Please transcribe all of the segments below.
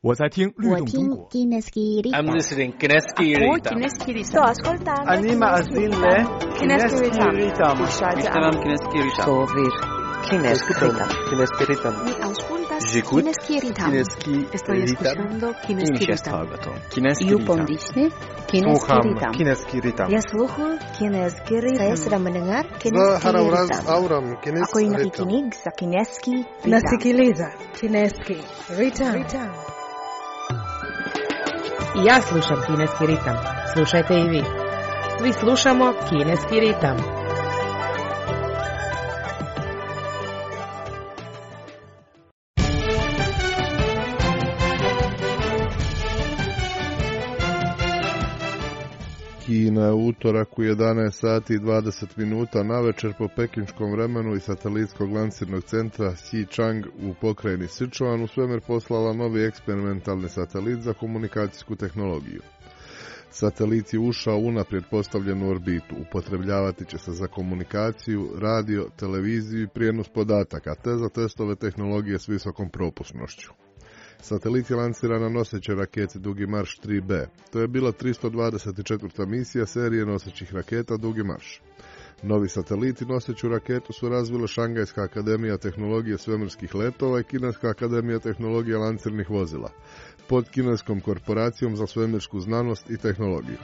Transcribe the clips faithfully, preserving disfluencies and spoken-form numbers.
我在听律动中国。 I'm listening Kineski Ritam. Sto ascoltando. Anima Azille. Kineski Ritam. Ishtaram Kineski Ritam. Sovir. Kineski Ritam. Kineski Ritam. Mi auscultas J'écoute Kineski Ritam. Kineski Estoy escuchando Kineski Ritam. Kineski You Ritam. pondisne Kineski Ritam. Kineski Ritam. Я слухаю Kineski Ritam. Saya sedang mendengar Kineski Harawraz Ritam. Auram Kineski Ako yung Ritam. nakikinig sa Kineski Ritam. Nasikiliza Kineski Ritam. I ja slušam Kineski ritam. Slušajte i vi. Svi slušamo Kineski ritam. Kina je utorak u jedanaest sati i dvadeset minuta navečer po pekinškom vremenu iz satelitskog lansirnog centra Xichang u pokrajini Sichuan u svemir poslala novi eksperimentalni satelit za komunikacijsku tehnologiju. Satelit je ušao u unaprijed postavljenu orbitu, upotrebljavati će se za komunikaciju, radio, televiziju i prijenos podataka, te za testove tehnologije s visokom propusnošću. Satelit je lansiran na nosećoj raketi Dugi marš tri be. To je bila tristo dvadeset četvrta misija serije nosećih raketa Dugi marš. Novi satelit i noseću raketu su razvile Šangajska akademija tehnologije svemirskih letova i Kineska akademija tehnologije lansirnih vozila, pod kineskom korporacijom za svemirsku znanost i tehnologiju.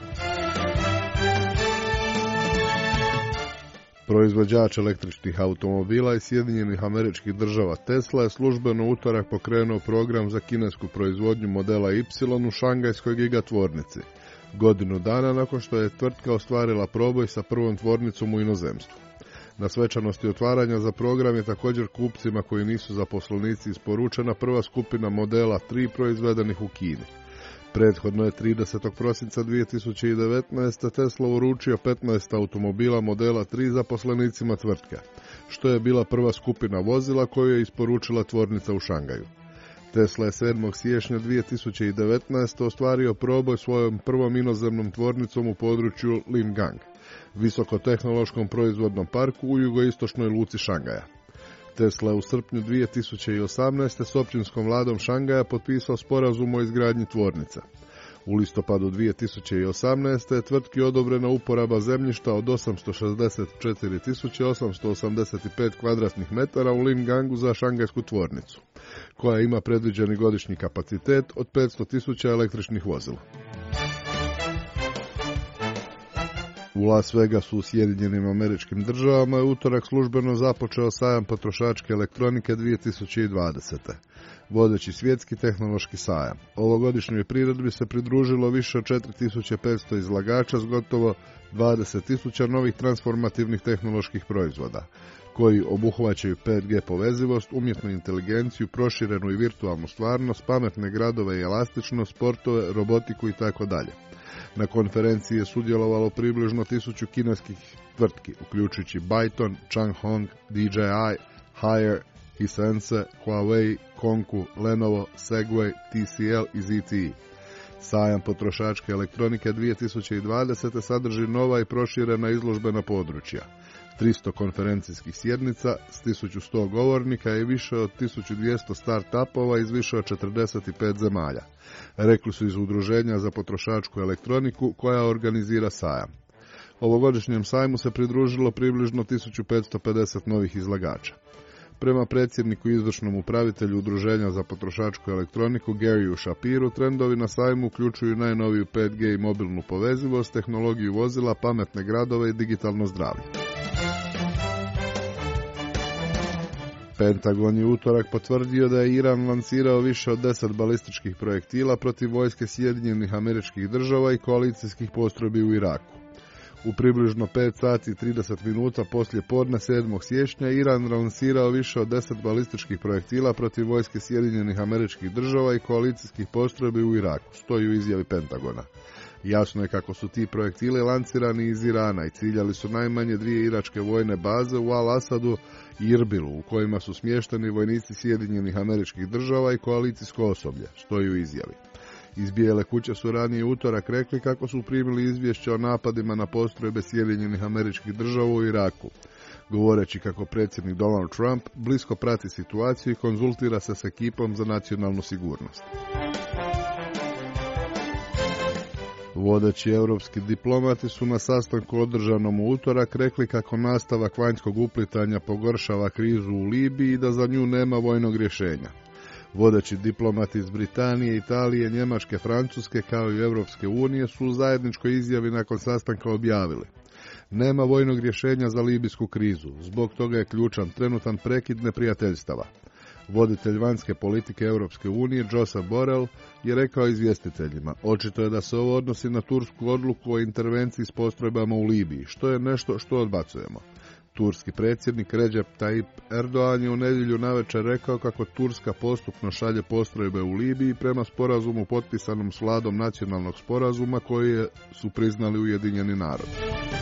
Proizvođač električnih automobila iz Sjedinjenih Američkih Država Tesla je službeno utorak pokrenuo program za kinesku proizvodnju modela Y u šangajskoj gigatvornici, godinu dana nakon što je tvrtka ostvarila proboj sa prvom tvornicom u inozemstvu. Na svečanosti otvaranja za program je također kupcima koji nisu zaposlenici isporučena prva skupina modela tri proizvedenih u Kini. Prethodno je tridesetog prosinca dvije tisuće devetnaeste. Tesla uručio petnaest automobila modela tri zaposlenicima tvrtke, što je bila prva skupina vozila koju je isporučila tvornica u Šangaju. Tesla je sedmog siječnja dvije tisuće devetnaeste. ostvario proboj svojom prvom inozemnom tvornicom u području Lingang, visokotehnološkom proizvodnom parku u jugoistočnoj luci Šangaja. Tesla je u srpnju dvije tisuće osamnaeste. s općinskom vladom Šangaja potpisao sporazum o izgradnji tvornice. U listopadu dvije tisuće osamnaeste. je tvrtki odobrena uporaba zemljišta od osamsto šezdeset četiri tisuće osamsto osamdeset pet kvadratnih metara u Lingangu za šangajsku tvornicu, koja ima predviđeni godišnji kapacitet od petsto tisuća električnih vozila. U Las Vegasu u Sjedinjenim Američkim Državama je utorak službeno započeo sajam potrošačke elektronike dvije tisuće dvadesete. Vodeći svjetski tehnološki sajam. Ovogodišnjoj priredbi se pridružilo više od četiri tisuće petsto izlagača s gotovo dvadeset tisuća novih transformativnih tehnoloških proizvoda, koji obuhvaćaju pet ge povezivost, umjetnu inteligenciju, proširenu i virtualnu stvarnost, pametne gradove i elastičnost, sportove, robotiku itd. Na konferenciji je sudjelovalo približno tisuću kineskih tvrtki, uključujući Byton, Changhong, D J I, Haier, Hisense, Huawei, Konku, Lenovo, Segway, T C L i Z T E. Sajam potrošačke elektronike dvije tisuće dvadesete. sadrži nova i proširena izložbena područja, tristo konferencijskih sjednica s tisuću sto govornika i više od tisuću dvjesto start-upova iz više od četrdeset pet zemalja, rekli su iz Udruženja za potrošačku elektroniku koja organizira sajam. Ovogodišnjem sajmu se pridružilo približno tisuću petsto pedeset novih izlagača. Prema predsjedniku i izvršnom upravitelju Udruženja za potrošačku elektroniku Garyu Shapiru, trendovi na sajmu uključuju najnoviju pet ge i mobilnu povezivost, tehnologiju vozila, pametne gradove i digitalno zdravlje. Pentagon je utorak potvrdio da je Iran lansirao više od deset balističkih projektila protiv vojske Sjedinjenih Američkih Država i koalicijskih postrojbi u Iraku. U približno pet sati i trideset minuta poslije podne sedmog siječnja Iran lansirao više od deset balističkih projektila protiv vojske Sjedinjenih Američkih Država i koalicijskih postrojbi u Iraku, stoji u izjavi Pentagona. Jasno je kako su ti projektili lansirani iz Irana i ciljali su najmanje dvije iračke vojne baze u Al-Asadu i Irbilu, u kojima su smješteni vojnici Sjedinjenih Američkih Država i koalicijsko osoblje, stoji u izjavi. Iz Bijele kuće su ranije utorak rekli kako su primili izvješće o napadima na postrojbe Sjedinjenih Američkih Država u Iraku. govoreći kako predsjednik Donald Trump blisko prati situaciju i konzultira se s ekipom za nacionalnu sigurnost. Vodeći europski diplomati su na sastanku održanom u utorak rekli kako nastavak vanjskog uplitanja pogoršava krizu u Libiji i da za nju nema vojnog rješenja. Vodeći diplomati iz Britanije, Italije, Njemačke, Francuske kao i Europske unije su u zajedničkoj izjavi nakon sastanka objavili: nema vojnog rješenja za libijsku krizu, zbog toga je ključan trenutan prekid neprijateljstava. Voditelj vanjske politike Europske unije, Josep Borrell, je rekao izvjestiteljima: očito je da se ovo odnosi na tursku odluku o intervenciji s postrojbama u Libiji, što je nešto što odbacujemo. Turski predsjednik Recep Tayyip Erdogan je u nedjelju navečer rekao kako Turska postupno šalje postrojbe u Libiji prema sporazumu potpisanom s vladom nacionalnog sporazuma koji su priznali Ujedinjeni narodi.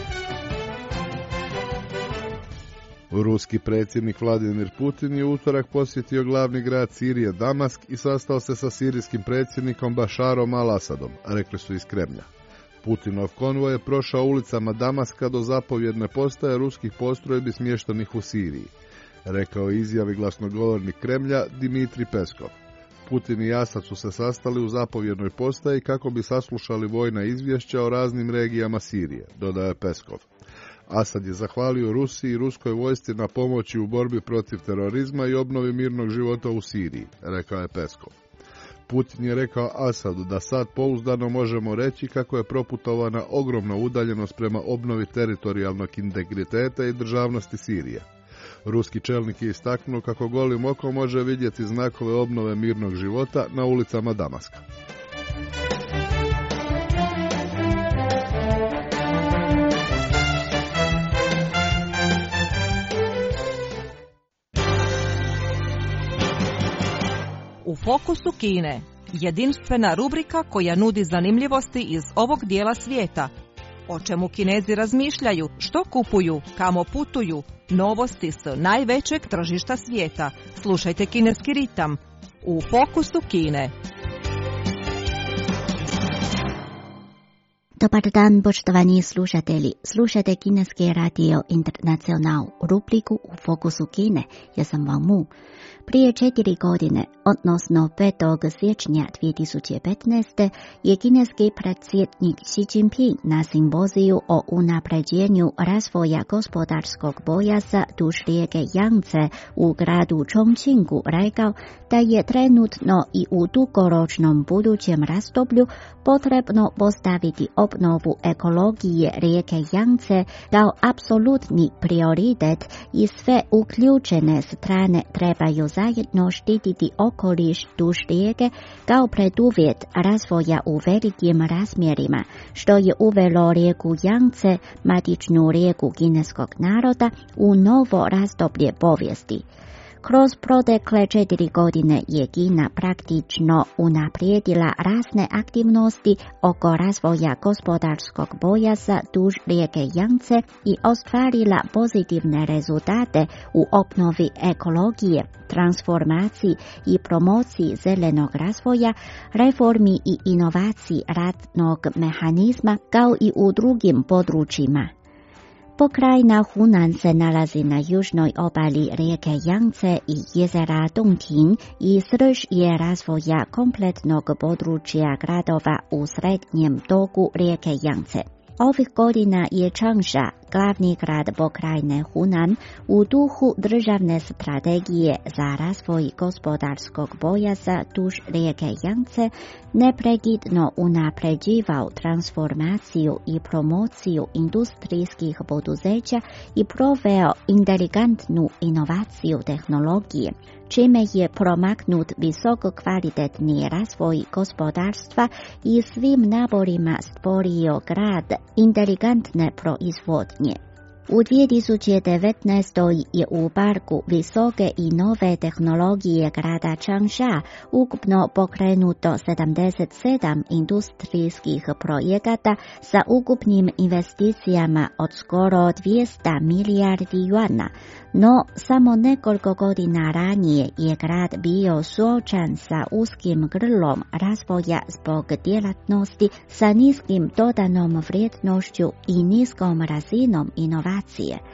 Ruski predsjednik Vladimir Putin je u utorak posjetio glavni grad Sirije Damask i sastao se sa sirijskim predsjednikom Bašarom al-Asadom, rekli su iz Kremlja. Putinov konvoj je prošao ulicama Damaska do zapovjedne postaje ruskih postrojbi smještenih u Siriji, rekao je izjavi glasnogovornik Kremlja Dmitrij Peskov. Putin i Asad su se sastali u zapovjednoj postaji kako bi saslušali vojna izvješća o raznim regijama Sirije, dodaje Peskov. Asad je zahvalio Rusiji i ruskoj vojsci na pomoći u borbi protiv terorizma i obnovi mirnog života u Siriji, rekao je Peskov. Putin je rekao Asadu da sad pouzdano možemo reći kako je proputovana ogromna udaljenost prema obnovi teritorijalnog integriteta i državnosti Sirije. Ruski čelnik je istaknuo kako golim okom može vidjeti znakove obnove mirnog života na ulicama Damaska. U fokusu Kine, jedinstvena rubrika koja nudi zanimljivosti iz ovog dijela svijeta. O čemu Kinezi razmišljaju, što kupuju, kamo putuju, novosti s najvećeg tržišta svijeta. Slušajte Kineski ritam u fokusu Kine. Dobar dan, poštovani slušatelji. Slušajte Kineski radio Internacional, rubriku u fokusu Kine. Ja sam Wang Mu. Prije četiri godine, odnosno petog siječnja dvije tisuće petnaeste. je kineski predsjednik Xi Jinping na simpoziju o unapređenju razvoja gospodarskog pojasa duž rijeke Yangtze u gradu Chongqingu rekao da je trenutno i u dugoročnom budućem razdoblju potrebno postaviti obnovu ekologije rijeke Yangtze kao apsolutni prioritet i sve uključene strane trebaju zajedno štititi okoliš duž rijeke kao preduvjet razvoja u velikim razmjerima, što je uvelo rijeku Yangtze, matičnu rijeku kineskog naroda, u novo razdoblje povijesti. Kroz protekle četiri godine je Kina praktično unaprijedila razne aktivnosti oko razvoja gospodarskog pojasa duž rijeke Yangtze i ostvarila pozitivne rezultate u obnovi ekologije, transformaciji i promociji zelenog razvoja, reformi i inovaciji radnog mehanizma kao i u drugim područjima. Pokrajina Hunan se nalazi na južnoj obali rijeke Yangtze i jezera Dongting i srž je razvoja kompletnog područja gradova u srednjem toku rijeke Yangtze. Ovih godina je Changsha, glavni grad pokrajine Hunan, u duhu državne strategije za razvoj gospodarskog pojasa duž rijeke Yangtze neprekidno unapređivao transformaciju i promociju industrijskih poduzeća i proveo inteligentnu inovaciju tehnologije, čime je promaknut visoko kvalitetni razvoj gospodarstva i svim naporima stvorio grad inteligentne proizvodnje. U dvije tisuće devetnaestoj. je u parku visoke i nove tehnologije grada Changsha ukupno pokrenuto sedamdeset sedam industrijskih projekata sa ukupnim investicijama od skoro dvjesto milijardi juana, no samo nekoliko godina ranije je grad bio suočen sa uskim grlom razvoja zbog djelatnosti sa niskim dodanom vrijednošću i niskom razinom inovacije.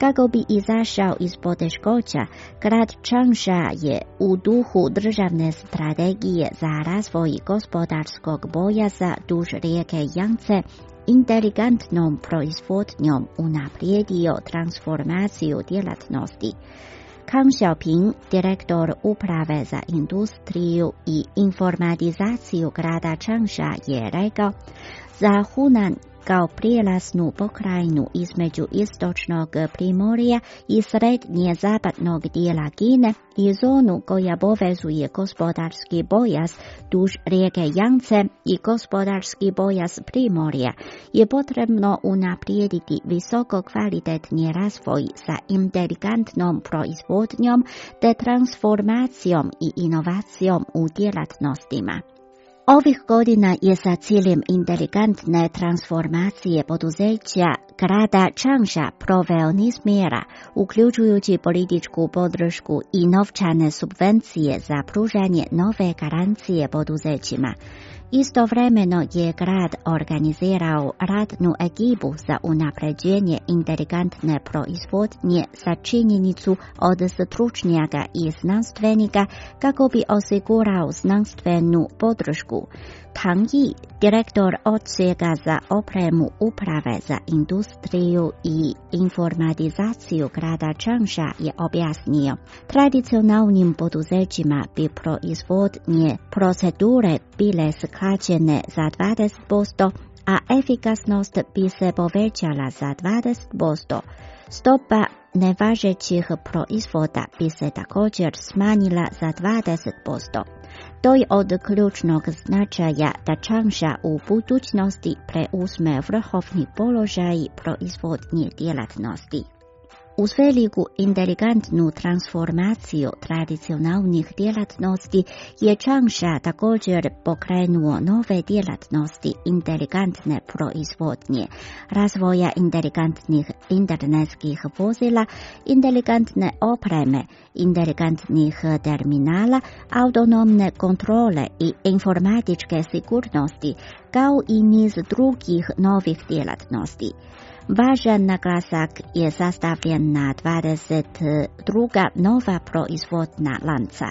Kako bi izašao iz poteškoća, grad Changsha je u duhu državne strategije za razvoj gospodarskog pojasa duž rijeke Yangtze inteligentnom proizvodnjom unaprijedio transformaciju djelatnosti. Kang Xiaoping, direktor uprave za industriju i informatizaciju grada Changsha, je rekao: za Hunan kao prijelaznu pokrajinu između istočnog primorja i srednje zapadnog dijela Kine i zonu koja povezuje gospodarski pojas duž rijeke Yangtze i gospodarski pojas primorja, je potrebno unaprijediti visoko kvalitetni razvoj sa inteligentnom proizvodnjom te transformacijom i inovacijom u djelatnostima. Ovih godina je sa ciljem inteligentne transformacije poduzeća grada Changsha proveo niz mjera, uključujući političku podršku i novčane subvencije za pružanje nove garancije poduzećima. Istovremeno je grad organizirao radnu ekipu za unapređenje inteligentne proizvodnje sa činjenicu od stručnjaka i znanstvenika kako bi osigurao znanstvenu podršku. Tang Yi, direktor odsjeka za opremu uprave za industriju i informatizaciju grada Changsha, je objasnio: tradicionalnim poduzećima bi proizvodnje procedure bile skraćene za dvadeset posto, a efikasnost bi se povećala za dvadeset posto. Stopa nevažećih proizvoda bi se također smanjila za dvadeset posto. To je od ključnog značaja da Changsha u budućnosti preuzme vrhovni položaj proizvodnje djelatnosti. Uz veliku inteligentnu transformaciju tradicionalnih djelatnosti je Changsha također pokrenuo nove djelatnosti inteligentne proizvodnje, razvoja inteligentnih internetskih vozila, inteligentne opreme, inteligentnih terminala, autonomne kontrole i informatičke sigurnosti, kao i niz drugih novih djelatnosti. Važan naglasak je sastavljen na dvadeset dva nova proizvodna lanca.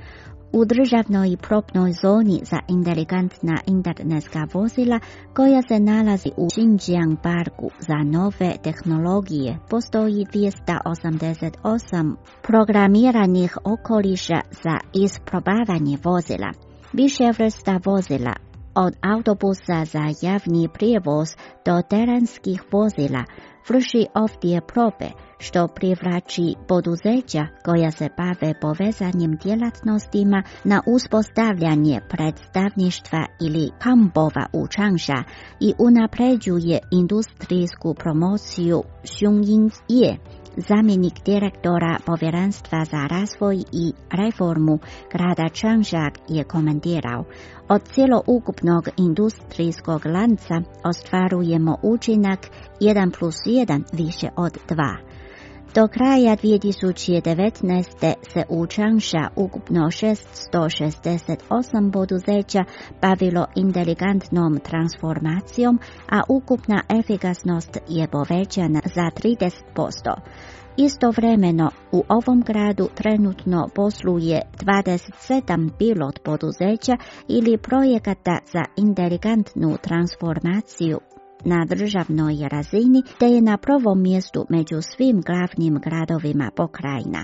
U državnoj probnoj zoni za inteligentna internetska vozila, koja se nalazi u Xinjiang parku za nove tehnologije, postoji dvjesto osamdeset osam programiranih okoliša za isprobavanje vozila. Više vrsta vozila, od autobusa za javni prijevoz do terenskih vozila, vrši ovdje probe, što privlači poduzeća koja se bave povezanjem djelatnostima na uspostavljanje predstavništva ili kampova u Changsha i unapređuje industrijsku promociju. Xiong Ying, zamjenik direktora Povjerenstva za razvoj i reformu grada Changsha, je komentirao: od cjeloukupnog industrijskog lanca ostvarujemo učinak jedan plus jedan više od dva. Do kraja dvije tisuće devetnaeste. se u Changsha ukupno šesto šezdeset osam poduzeća bavilo inteligentnom transformacijom, a ukupna efikasnost je povećana za trideset posto. Istovremeno u ovom gradu trenutno posluje dvadeset sedam pilot poduzeća ili projekata za inteligentnu transformaciju na državnoj razini, te je na prvom mjestu među svim glavnim gradovima pokrajina.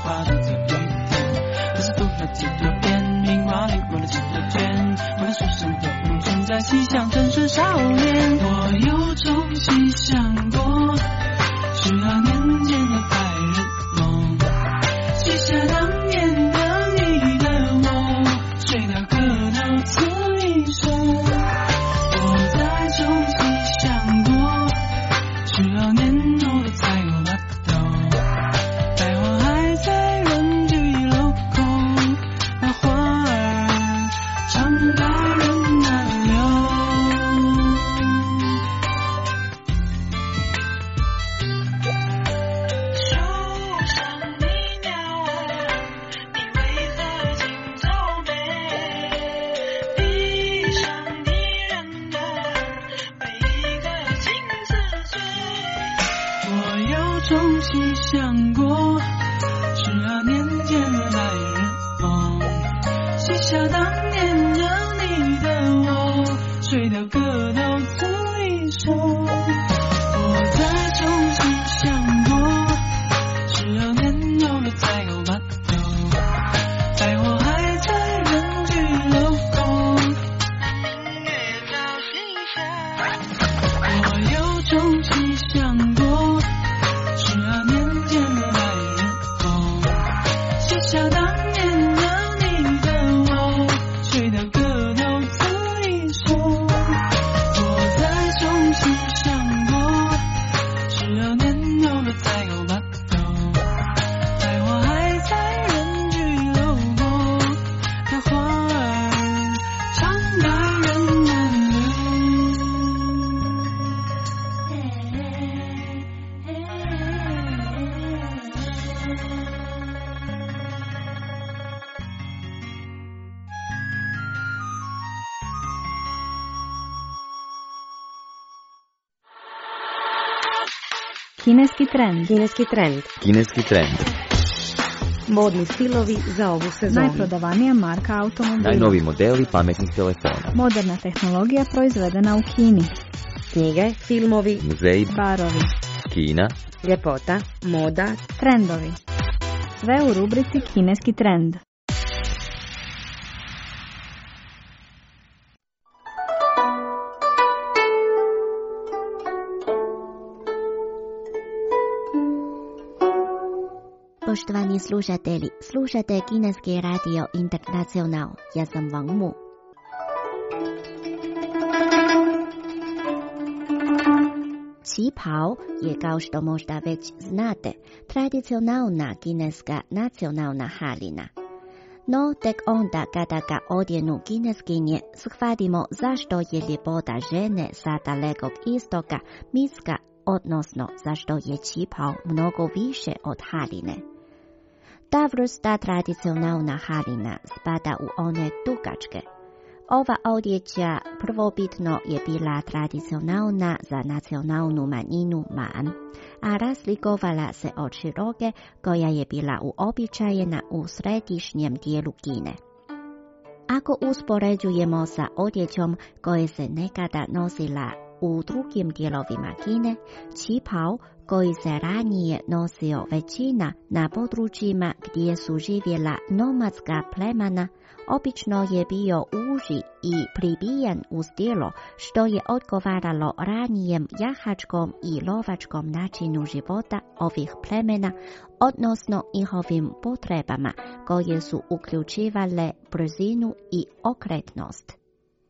画着这一天。可是读了几多遍，名画里过了几多卷，我的书生都不存在，西厢真是少年。我有种细想过，十二年前的白日梦，写下当年的你的我，睡到客到此一生。我在重新想过，十二年后的彩虹巴豆，百花还在人去楼空，那花儿常在人难留。树上的鸟儿，你为何尽愁眉？地上的人儿，为何情似醉？我有种细想过，十二年前的白日梦，写下当年的你的我，睡到各到此一生。我在重新想过，十二年后的彩虹巴豆，百花还在人去楼空，月照西山。我有种细想过，十二年前的白日梦，写下当年的你的我，睡到各到此一生。我在重新想过，十二年后的彩虹巴豆，百花还在人去楼空，那花儿常在人难留。 Kineski trend. Kineski trend. Kineski trend. Modni stilovi za ovu sezonu. Najprodavanija marka automobila. Najnoviji modeli pametnih telefona. Moderna tehnologija proizvedena u Kini. Knjige, filmovi, Muzeji, Barovi. Kina, ljepota, moda, Trendovi. Sve u rubrici Kineski trend. Poštovani slušatelji, slušate Kineski radio Internacional. Ja sam Wang Mu. Qipao je, kao što možda već znate, tradicionalna kineska nacionalna haljina. No, tek onda kada ga odjenu kineskinje, shvatimo zašto je ljepota žene sa dalekog istoka miska, odnosno zašto je qipao mnogo više od haljine. Ta vrsta tradicionalna haljina spada u one dugačke. Ova odjeća prvobitno je bila tradicionalna za nacionalnu manjinu Man, a razlikovala se od široke koja je bila uobičajena u središnjem dijelu Kine. Ako uspoređujemo sa odjećom koje se nekada nosila u drugim dijelovima Kine, qipao koji se ranije nosio većina na područjima gdje su živjela nomadska plemena, obično je bio uži i pribijen uz tijelo, što je odgovaralo ranijem jahačkom i lovačkom načinu života ovih plemena, odnosno njihovim potrebama koje su uključivale brzinu i okretnost.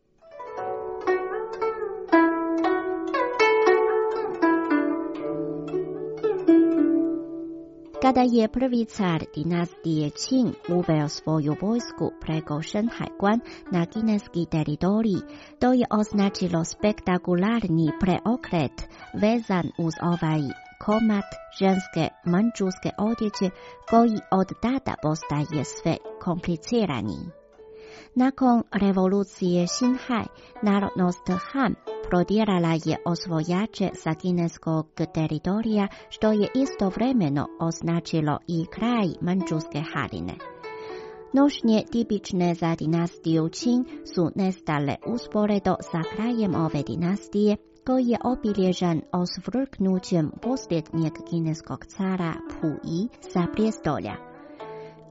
Kada je prvi car dinastije Qing uveo svoju vojsku preko Shenhai-guan na kineski teritorij, to je označilo spektakularni preokret vezan uz ovaj komad ženske mandžuske odjeće koji od tada postaje sve kompliciraniji. Nakon revolucije Xinhai, narodnost Han prodirala je osvojače sa kineskog teritorija, što je istovremeno označilo i kraj mandžuske haljine. Nošnje tipične za dinastiju Qing su nestale usporedo sa krajem ove dinastije, koji je obilježan osvrknućem posljednjeg kineskog cara Puyi sa prijestolja.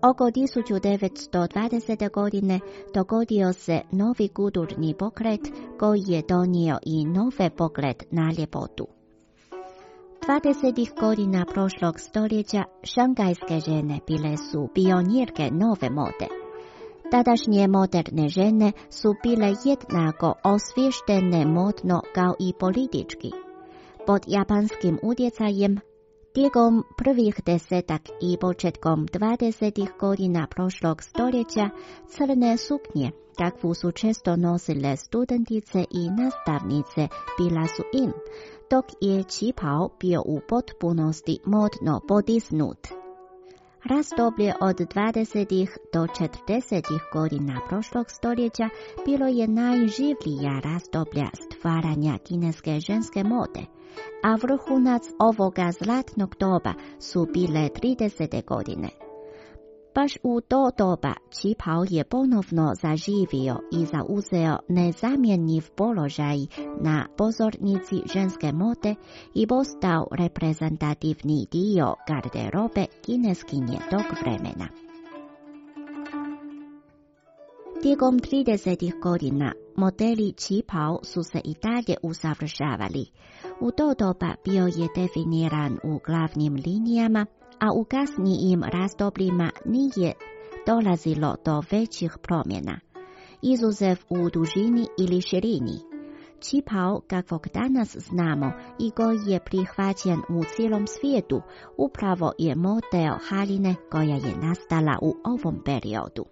Oko tisuću devetsto dvadesete. godine dogodio se novi kulturni pokret koji je donio i nove pogled na ljepotu. dvadesetih godina prošlog stoljeća šangajske žene bile su pionirke nove mode. Tadašnje moderne žene su bile jednako osvještene modno kao i politički. Pod japanskim utjecajem tijekom prvih desetak i početkom dvadesetih godina prošlog stoljeća crne suknje, kakvu su često nosile studentice i nastavnice, bila su in, dok je čipao bio u potpunosti modno podisnut. Razdoblje od dvadesetih do četrdesetih godina prošlog stoljeća bilo je najživlija razdoblja stvaranja kineske ženske mode, a vrhunac ovoga zlatnog doba su bile tridesete godine. Baš u to doba čipao je ponovno zaživio i zauzeo nezamjenjiv položaj na pozornici ženske mode i postao reprezentativni dio garderobe kineskinje tog vremena. Tijekom tridesetih godina modeli čipao su se i dalje usavršavali. U to doba bio je definiran u glavnim linijama, a u kasnijim razdobljima nije dolazilo do većih promjena, izuzev u dužini ili širini. Čipao, kakvog danas znamo i koji je prihvaćen u cijelom svijetu, upravo je model haljine koja je nastala u ovom periodu.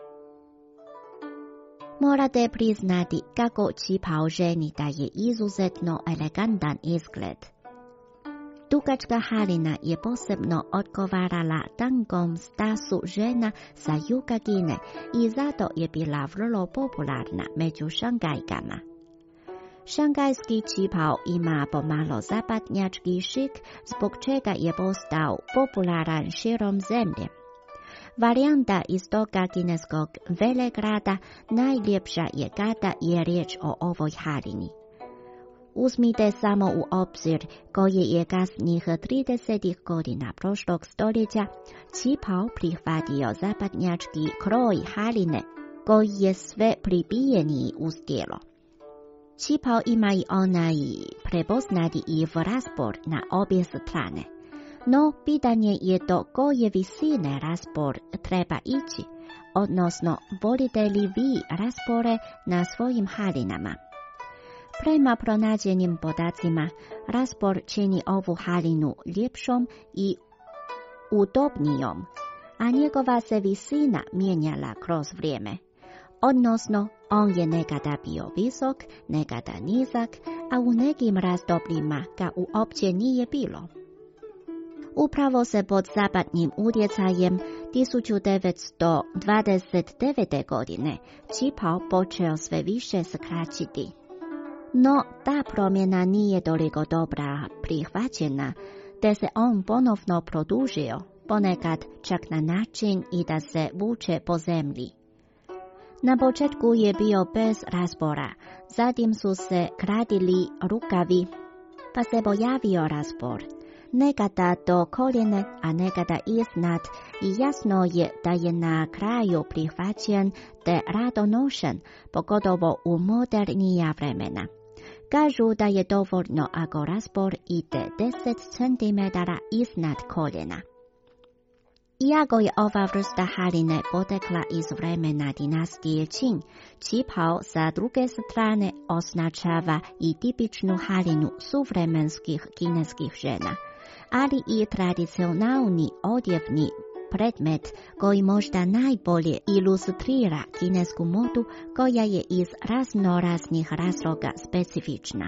Morate priznati kako čipao ženi daje izuzetno elegantan izgled. Dugačka haljina je posebno odgovarala tangom stasu žena sa juga Kine i zato je bila vrlo popularna među Šangajkama. Šangajski čipao ima pomalo zapadnjački šik, zbog čega je postao popularan širom zemlje. Varijanta iz toga kineskog velegrada najljepša je kada je riječ o ovoj haljini. Uzmite samo u obzir koje je kasnijih tridesetih godina prošlog stoljeća čipao prihvatio zapadnjački kroj haljine koji je sve pribijeniji uz tijelo. Čipao ima i onaj prepoznati i raspor na obje strane, no pitanje je do koje visine raspor treba ići, odnosno volite li vi raspore na svojim haljinama. Prema pronađenim podacima, raspor čini ovu haljinu ljepšom i udobnijom, a njegova se visina mijenjala kroz vrijeme. Odnosno, on je nekada bio visok, nekada nizak, a u nekim razdobljima ga uopće nije bilo. Upravo se pod zapadnim utjecajem tisuću devetsto dvadeset devete. godine čipao počeo sve više skraćiti. No, ta promjena nije toliko dobra prihvaćena, te se on ponovno produžio, ponekad čak na način i da se vuče po zemlji. Na početku je bio bez raspora, zatim su se kratili rukavi, pa se pojavio raspor, nekada do koljene, a nekada iznad, i jasno je da je na kraju prihvaćen te rado nošen, pogotovo u modernija vremena. Kažu da je dovoljno ako raspor ide deset centimetara iznad koljena. Iako je ova vrsta haljine potekla iz vremena dinastije Qing, čipao sa druge strane označava i tipičnu haljinu suvremenskih kineskih žena, ali i tradicionalni odjevni predmet koji možda najbolje ilustrira kinesku modu koja je iz raznoraznih razloga specifična.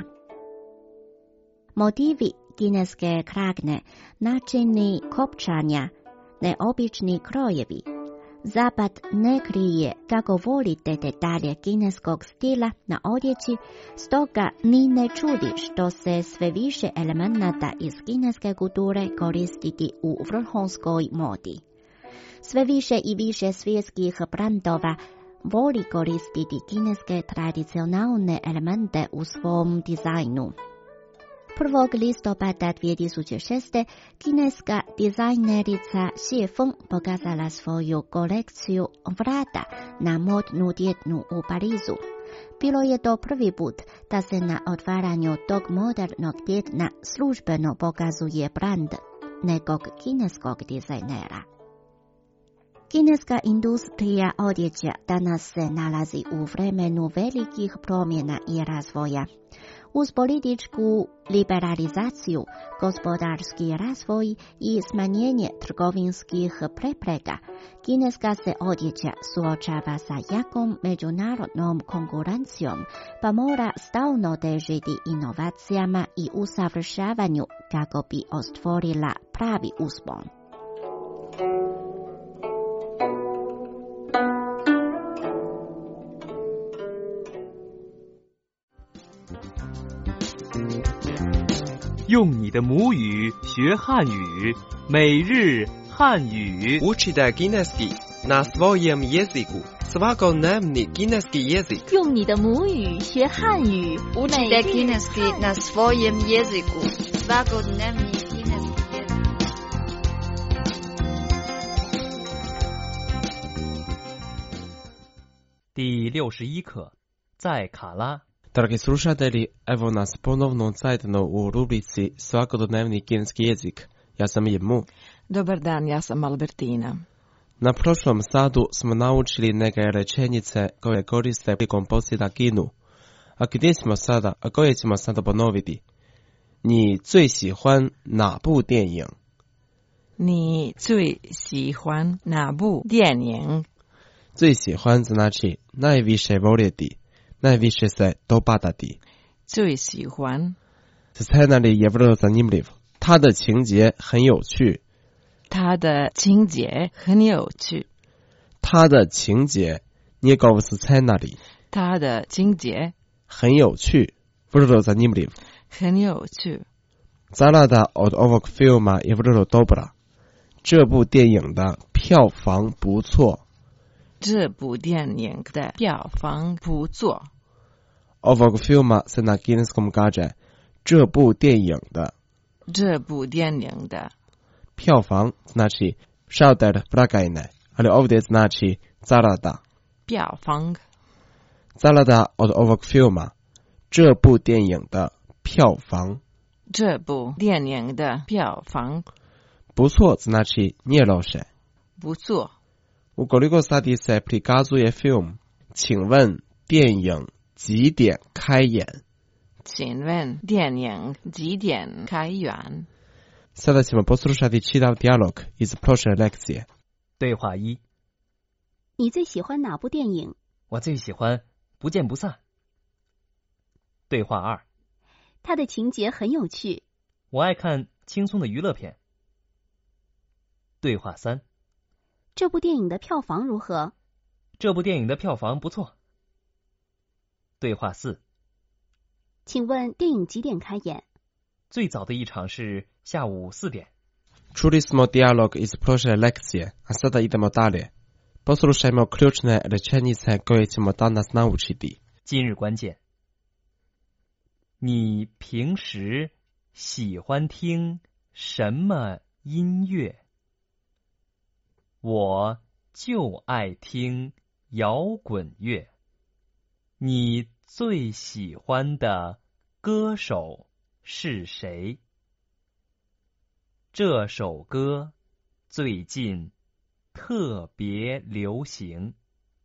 Motivi kineske kragne, načini kopčanja, neobični krojevi. Zapad ne krije kako volite detalje kineskog stila na odjeći, stoga ni ne čudi što se sve više elemenata iz kineske kulture koristiti u vrhunskoj modi. Sve više i više svjetskih brandova voli koristiti kineske tradicionalne elemente u svom dizajnu. prvog listopada dvije tisuće šeste. kineska dizajnerica Xie Feng pokazala svoju kolekciju vrata na modnu tjednu u Parizu. Bilo je to prvi put da se na otvaranju tog modernog tjedna službeno pokazuje brand nekog kineskog dizajnera. Kineska industrija odjeće danas se nalazi u vremenu velikih promjena i razvoja. Uz političku liberalizaciju, gospodarski razvoj i smanjenje trgovinskih prepreka, kineska se odjeća suočava sa jakom međunarodnom konkurencijom, pa mora stalno težiti inovacijama i usavršavanju kako bi ostvarila pravi uspon. 用你的母语学汉语，每日汉语。 Učite kineski na svojem jeziku. Svakodnevni kineski jezik. 用你的母语学汉语， Učite kineski na svojem jeziku. Svakodnevni kineski jezik. 第六十一课，在卡拉。 Dragi slušatelji, evo nas ponovno zajedno u rubrici Svakodnevni kineski jezik. Ja sam Jemu. Dobar dan, ja sam Albertina. Na prošlom satu smo naučili neke rečenice koje koriste prilikom posjeta kinu. A gdje smo sada, a koje ćemo sada ponoviti? 你最喜欢哪部电影? 你最喜欢哪部电影? 最喜欢 znači najviše voljeti. Najviše se dopadati. 最喜欢 Scenarij je vrlo zanimljiv. 它的情节很有趣。 它的情节很有趣。 它的情节 njegov scenarij. 它的情节很有趣。Vrlo zanimljiv. 很有趣。 Zarada od ovog filma je vrlo dobra. 这部电影的票房不错。 这部电影的票房不错。 Ovog filma se na kineskom kaže 这部电影的。 这部电影的票房 znači šalter blagajne, ali ovdje znači zarada. 票房 Zarada od ovog filma 这部电影的票房。 这部电影的票房不错 znači nije loše. 不错。 Ukoliko sad se prikazuje film, 请问电影几点开演? 请问电影几点开演? Sada ćemo poslušati čitav dijalog iz prošle lekcije. 对话一： 你最喜欢哪部电影？ 我最喜欢《不见不散》。对话二： 它的情节很有趣。 我爱看轻松的娱乐片。对话三： 这部电影的票房如何？ 这部电影的票房不错。对话四： 请问电影几点开演？ 最早的一场是下午四点。 Čuli smo dijalog iz prošle lekcije, a sada idemo dalje. Poslušajmo ključne rečenice koje ćemo danas naučiti. 今日关键：你平时喜欢听什么音乐？我就爱听摇滚乐。你最喜欢的歌手是谁？这首歌最近特别流行。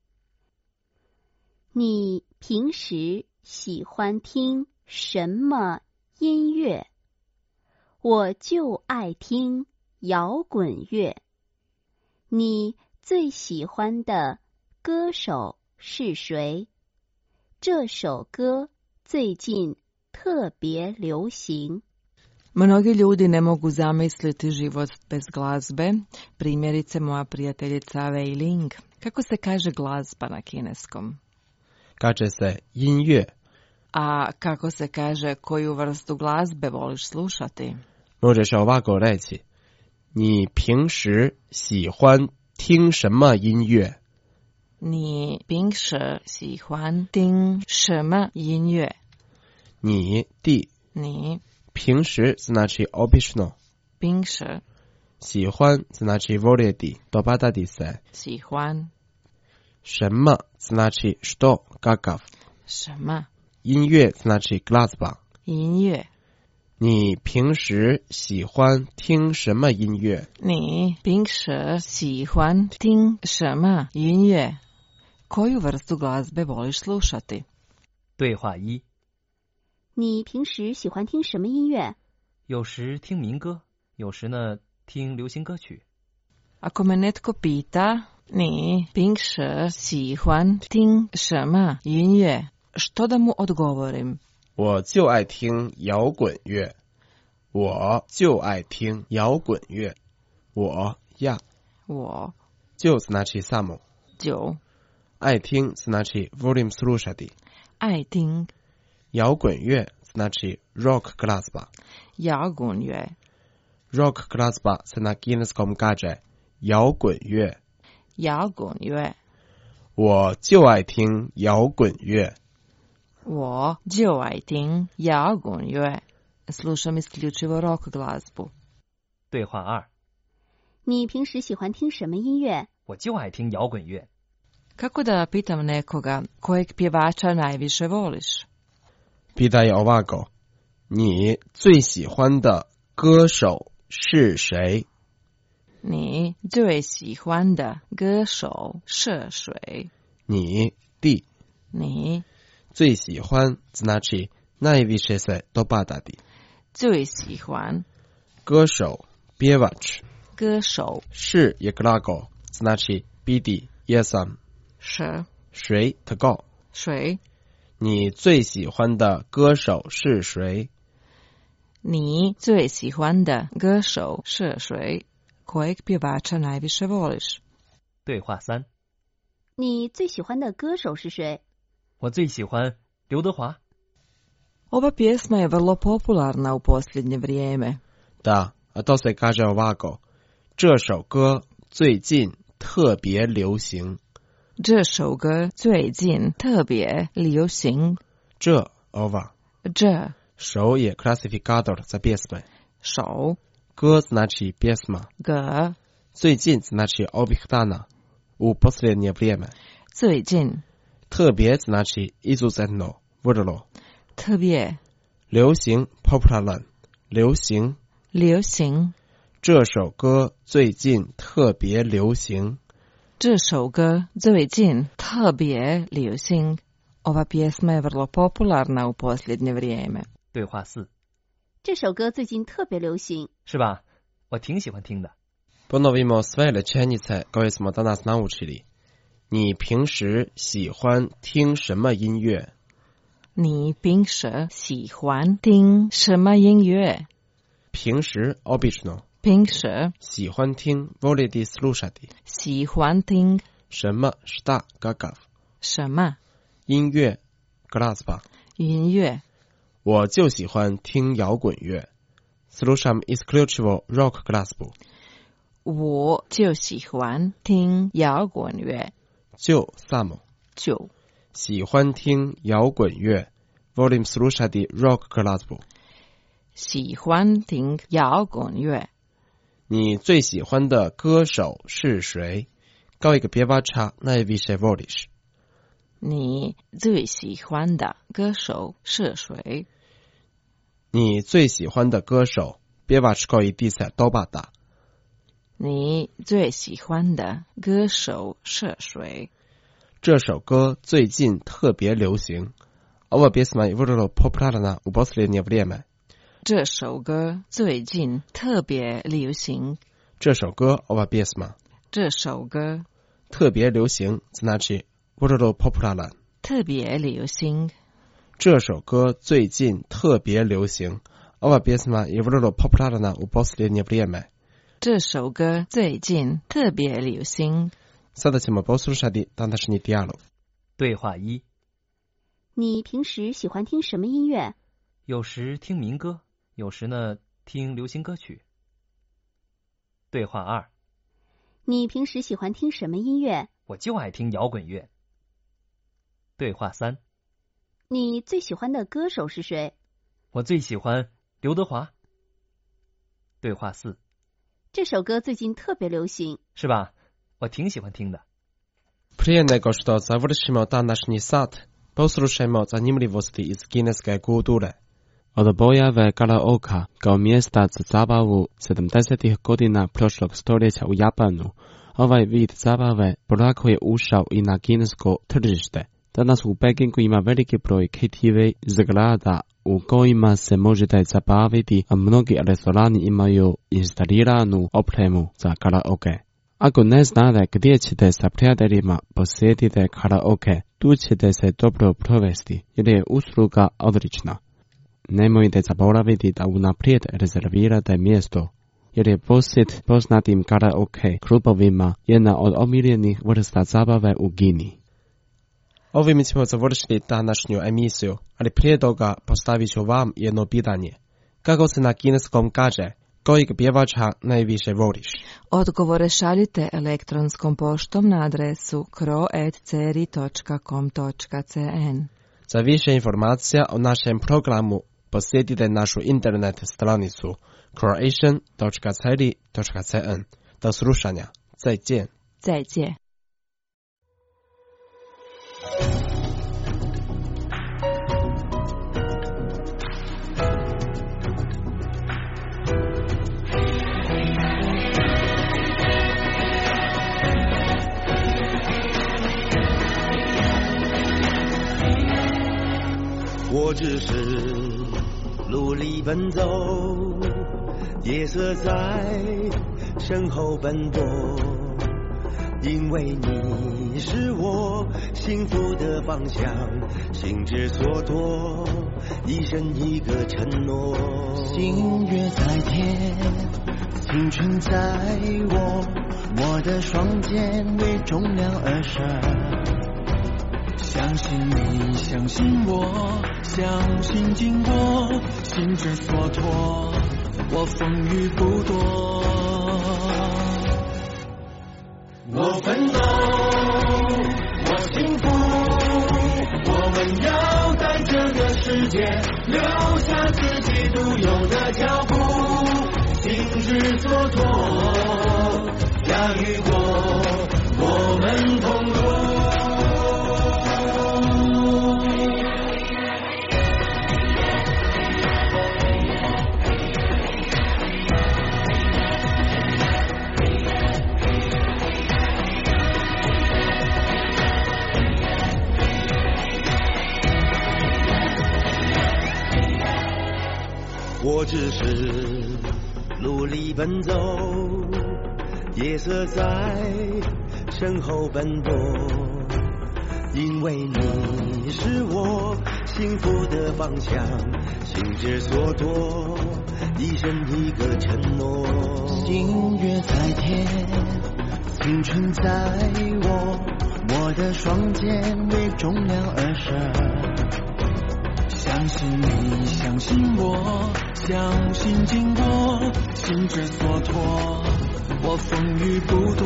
你平时喜欢听什么音乐？我就爱听摇滚乐。你最喜欢的歌手是谁？这首歌最近特别流行。 Mnogi ljudi ne mogu zamisliti život bez glazbe. Primjerice moja prijateljica Wei Ling. Kako se kaže glazba na kineskom? Kaže se 音乐. A kako se kaže koju vrstu glazbe voliš slušati? Možeš ovako reći. 你平时喜欢听什么音乐? 你平时喜欢听什么音乐? 你 ti. 你平时 znači obično. 平时喜欢 znači voljeti, dopadati se. 喜欢什么 znači što, kakav. 什么音乐 znači glazba. 音乐你平时喜欢听什么音乐？ 你平时喜欢听什么音乐 Koju vrstu glazbe voliš slušati? 对话一： 你平时喜欢听什么音乐？ 有时听民歌，有时呢听流行歌曲。 Ako me netko pita, ni平时喜欢听什么音乐 što da mu odgovorim? 我就爱听摇滚乐。我就爱听摇滚乐。我呀， 我就 znači samo。 就爱听 znači volim slušati。 爱听摇滚乐 znači rock glazba。 摇滚乐 rock glazba se na kineskom kaže 摇滚乐。 摇滚乐我就爱听摇滚乐。 我就爱听摇滚乐 Slušam isključivo rock glazbu. 对话二： 你平时喜欢听什么音乐？ 我就爱听摇滚乐。 Kako da pitam nekoga kojeg pjevača najviše voliš? Pita je ovako: 你最喜欢的歌手是谁？ 你最喜欢的歌手是谁？ 你 ti 你最喜欢 znači najviše se dopadati。 最喜欢歌手 pjevač。 歌手是 je glagol znači biti jesam。 是谁 tko 谁？ 你最喜欢的歌手是谁？ 你最喜欢的歌手是谁？ Kojeg pjevača najviše voliš? 对话三： 你最喜欢的歌手是谁？ 我最喜欢刘德华。 Ova pjesma je vrlo popularna u posljednje vrijeme. Da, a to se kaže ovako: 这首歌最近特别流行。 这首歌最近特别流行。 这 ova 这首je klasifikador za pjesme。 首歌 znači pjesma。 歌最近 znači ovih dana u posljednje vrijeme。 最近特别 znači izuzetno vrlo。 特别流行 popularan 流行。 流行这首歌最近特别流行。 这首歌最近特别流行。Ova pjesma je vrlo popularna u posljednje vrijeme. 对话四： 这首歌最近特别流行， 是吧？我挺喜欢听的。 Ponovimo sve rečenice koje smo danas naučili. 你平时喜欢听什么音乐？ 你平时喜欢听什么音乐？ 平时 obično 平时喜欢听 voliti slušati 喜欢听什么 šta kakav 什么音乐 glazba 音乐？ 我就喜欢听摇滚乐 slušam isključivo rock glazbu 我就喜欢听摇滚乐。 就 samo 就喜欢听摇滚乐 volim slušati rock glazbu 喜欢听摇滚乐。 你最喜欢的歌手是谁？ Kojeg pjevača najviše voliš？ 你最喜欢的歌手是谁？ 你最喜欢的歌手 pjevač koji ti se dopada？ 你最喜欢的歌手是谁？ 这首歌最近特别流行。Ova pjesma je vrlo popularna u posljednje vrijeme。 这首歌最近特别流行。 这首歌 ova pjesma 这首歌特别流行 znači vrlo popularan 特别流行。 这首歌最近特别流行。Ova pjesma je vrlo popularna u posljednje vrijeme。 这首歌最近特别流行。 Sada ćemo poslušati današnji dijalog。 对话一： 你平时喜欢听什么音乐？ 有时听民歌，有时呢听流行歌曲。对话二： 你平时喜欢听什么音乐？ 我就爱听摇滚乐。对话三： 你最喜欢的歌手是谁？ 我最喜欢刘德华。对话四， 这首歌最近特别流行， 是吧？我挺喜欢听的。 Prije nego što završimo današnji sat, poslušajmo zanimljivosti iz kineske kulture. Od pojave karaoka kao mjesta za zabavu sedamdesetih godina prošlog stoljeća u Japanu, ovaj vid zabave polako je ušao i na kinesko tržište. Danas u Pekingu ima veliki broj K T V zgrada u kojima se možete zabaviti, a mnogi restorani imaju instaliranu opremu za karaoke. Ako ne znate gdje ćete sa prijateljima posjetite karaoke, tu ćete se dobro provesti jer je usluga odlična. Nemojte zaboraviti da unaprijed rezervirate mjesto, jer je posjet poznatim karaoke klubovima jedna od omiljenih vrsta zabave u Kini. Ovim ćemo završiti današnju emisiju, ali prije toga postavit ću vam jedno pitanje. Kako se na kineskom kaže, kojeg pjevača najviše voliš? Odgovore šaljite elektronskom poštom na adresu kro at ceri točka com točka cn. Za više informacija o našem programu posjetite našu internet stranicu croatian točka ceri točka cn. Do slušanja. 再见。 再见。 我只是努力奔走，夜色在身后奔波，因为你是我幸福的方向，心之所托，一生一个承诺。星月在天，青春在我，我的双肩为重量而生。相信你，相信我，相信经过，心之所托，我风雨不躲。我奋斗，我幸福，我们要在这个世界留下自己独有的脚步，心之所托，驾驭过我们同路。我只是努力奔走，夜色在身后奔波，因为你是我幸福的方向，心之所托，一生一个承诺。星月在天，青春在我，我的双肩为重量而生。相信你，相信我，相信经过，心之所托，我风雨不躲。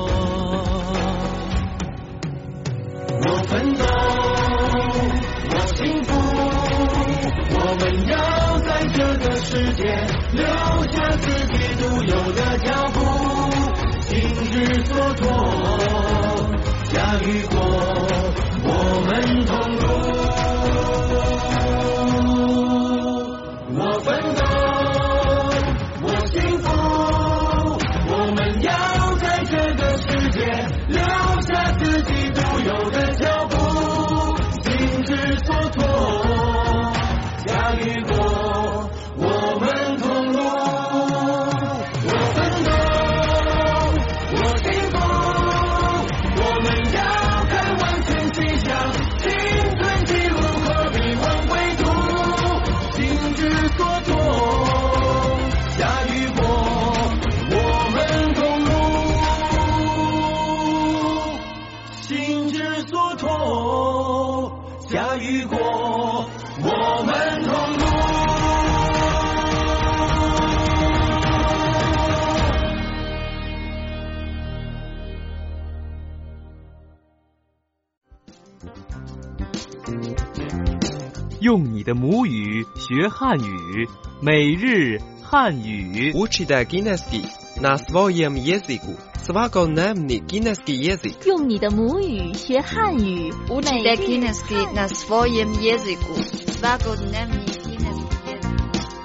我奋斗，我幸福，我们要在这个世界留下自己独有的脚步，心之所托，驾驭过我们同路。我奋斗，我幸福，我们要在这个世界留下自己独有的脚步，心之所托，驾驭过我们同路。我奋斗，我幸福，我们要看万千气象，青春记录何必问归途，心之所托，驾驭过我们同路，心之所托，驾驭过我们同路。 用你的母语学汉语，每日汉语。 Учите kineski na swoim języku swakodnevny kineski język。 用你的母语学汉语， Учите kineski na swoim języku swakodnevny kineski język。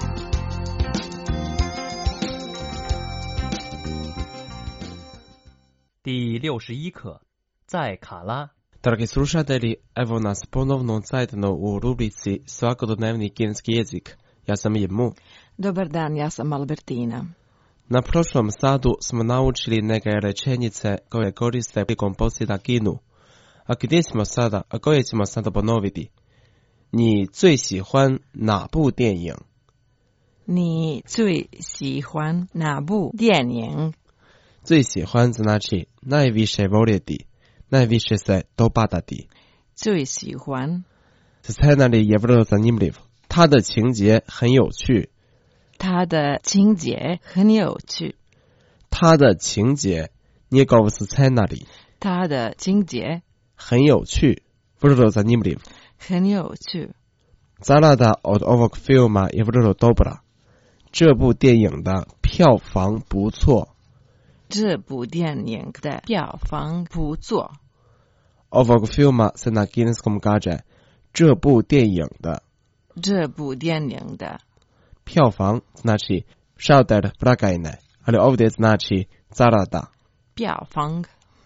第六十一课，在卡拉。 Dragi slušatelji, evo nas ponovno zajedno u rubrici Svakodnevni kineski jezik. Ja sam Jemu. Dobar dan, ja sam Albertina. Na prošlom satu smo naučili neke rečenice koje koriste prilikom posjeta Kinu. A gdje smo sada, a koje ćemo sada ponoviti? 你最喜欢哪部电影？ 你最喜欢哪部电影？ 最喜欢 znači najviše voljeti, najviše se dopadati. 最喜欢 Scenarij je vrlo zanimljiv. 它的情节很有趣。 它的情节很有趣。 它的情节 njegov scenarij. 它的情节很有趣 vrlo zanimljiv. 很有趣。 Zarada od ovog filma je vrlo dobra. 这部电影的票房不错。 这部电影的票房不错。 Ovog filma se na kineskom kaže 这部电影的。 这部电影的票房 znači šalter blagajne, ali ovdje znači zarada. 票房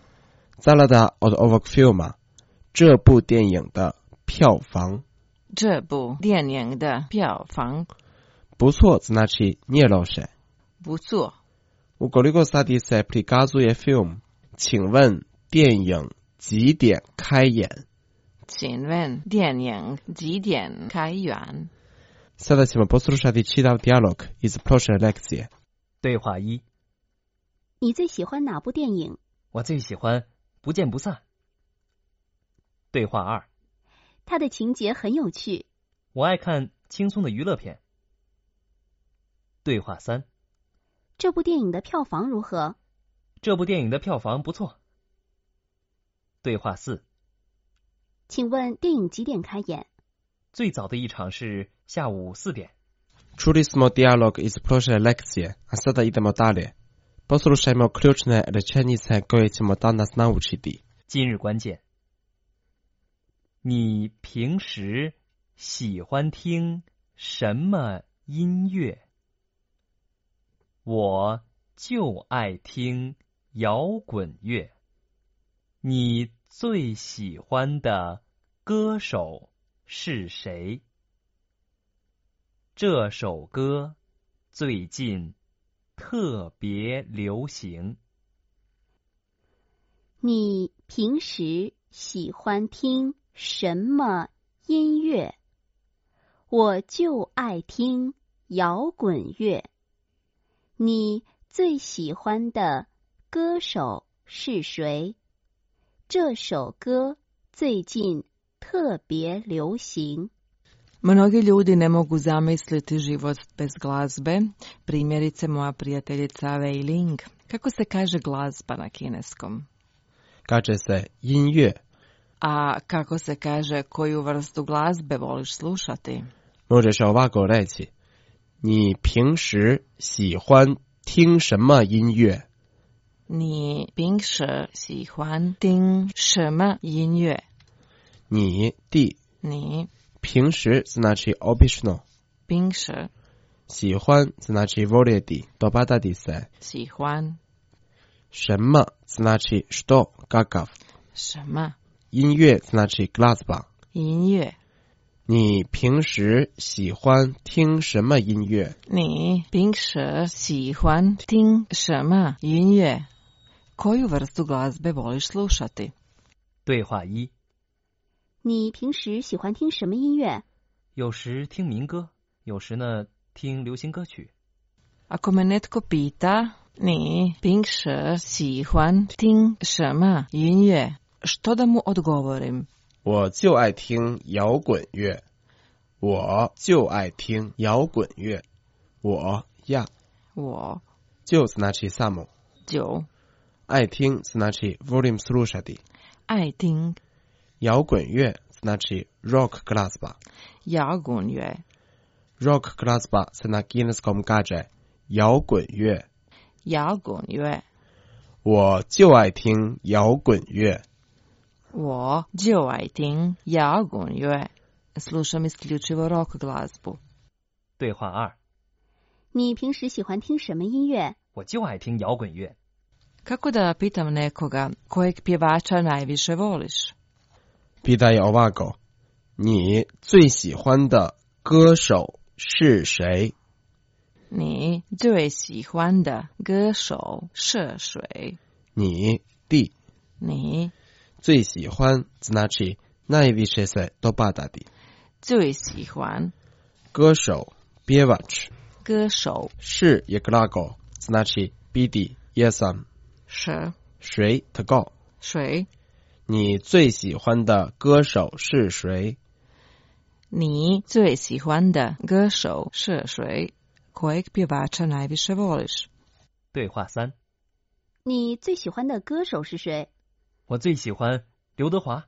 Zarada od ovog filma 这部电影的票房。 这部电影的票房不错 znači nije loše. 不错。 Ukoliko sad se prikazuje film, 请问电影几点开演？ 请问电影几点开演？ Sada ćemo poslušati čitav dijalog iz prošle lekcije. 对话一： 你最喜欢哪部电影？ 我最喜欢《不见不散》。对话二： 它的情节很有趣。 我爱看轻松的娱乐片。对话三： 这部电影的票房如何？ 这部电影的票房不错。对话四： 请问电影几点开演？ 最早的一场是下午四点。 Čuli smo dijalog iz prošle lekcije, a sada idemo dalje. Poslušajmo ključne rečenice koje ćemo danas naučiti. 今日关键：你平时喜欢听什么音乐？我就爱听摇滚乐。你最喜欢的歌手是谁？这首歌最近特别流行。 你平时喜欢听什么音乐？我就爱听摇滚乐。你最喜欢的歌手是谁？这首歌最近特别流行。 Mnogi ljudi ne mogu zamisliti život bez glazbe. Primjerice moja prijateljica Wei Ling. Kako se kaže glazba na kineskom? Kaže se 音乐. A kako se kaže koju vrstu glazbe voliš slušati? Možeš ovako reći. 你平时喜欢听什么音乐？ 你平时喜欢听什么音乐？ 你地你平时 znači obično. 平时喜欢 znači voljeti, dopadati se. 喜欢什么 znači što, kakav. 什么音乐 znači glazba. 音乐你平时喜欢听什么音乐？ 你平时喜欢听什么音乐？ Koju vrstu glazbe voliš slušati? 对话一： 你平时喜欢听什么音乐？ 有时听民歌，有时呢听流行歌曲。 Ako me netko pita, 你平时喜欢听什么音乐？ Što da mu odgovorim? 我就爱听摇滚乐。我就爱听摇滚乐。我呀， 我就 znači samo。 就爱听 znači volim slušati。 爱听摇滚乐 znači rock glazba。 摇滚乐。 Rock glazba se na kineskom kaže 摇滚乐。 摇滚乐。 我就爱听摇滚乐。 我就爱听摇滚乐。 Slušam isključivo rock glazbu. 对话二。 你平时喜欢听什么音乐？ 我就爱听摇滚乐。 Kako da pitam nekoga kojeg pjevača najviše voliš? Pitanje ovako. 你最喜欢的歌手是谁？ 你最喜欢的歌手是谁？ 你第你最喜欢 znači najviše se dopadati。 最喜欢歌手 pjevač 歌手是je glagol znači biti jesam 是谁 tko 谁？ 你最喜欢的歌手是谁？ 你最喜欢的歌手是谁？ Kojeg pjevača najviše voliš? 对话三。 你最喜欢的歌手是谁？ 我最喜欢刘德华。